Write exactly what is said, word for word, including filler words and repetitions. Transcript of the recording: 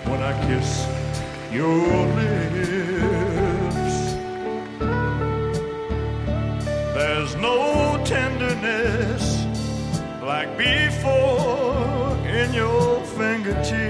when I kiss your lips. There's no tenderness like before in your fingertips.